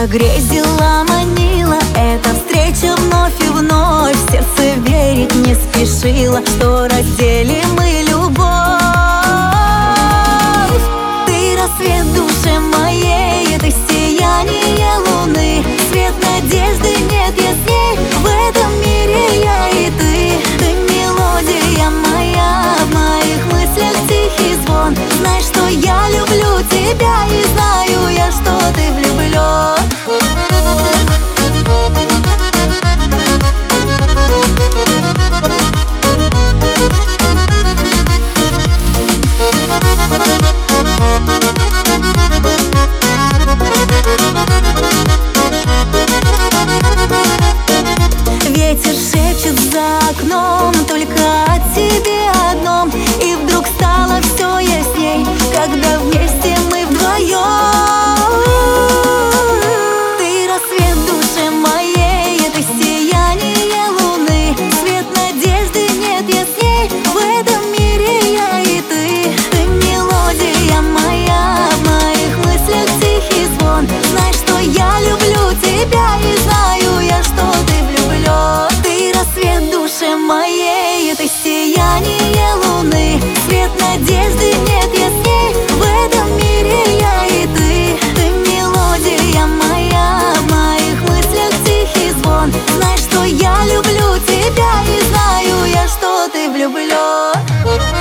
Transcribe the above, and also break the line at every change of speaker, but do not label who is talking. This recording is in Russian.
грезила, манила эта встреча вновь и вновь. В сердце верить не спешила, что разделим мы любовь. Ты рассвет в душе моей, ты сияние луны, свет надежды нет ясней. В этом мире я и ты. Ты мелодия моя, в моих мыслях тихий звон. Знай, что я люблю тебя, и знаю я, что ты влюблен. Ветер шепчет за окном только о тебе одном, и вдруг стало все ясней, когда вместе мы вдвоем. Ты рассвет в душе моей, это сияние луны, свет надежды нет ясней. В этом мире я и ты. Ты мелодия моя, в моих мыслях тихий звон. Знай, что я люблю тебя, и знаю я, что ты влюблен. Ты рассвет в душе моей, это сияние луны, свет надежды нет ясней. В этом мире я и ты. Ты мелодия моя, в моих мыслях тихий звон. Знай, что я люблю тебя, и знаю я, что ты влюблен.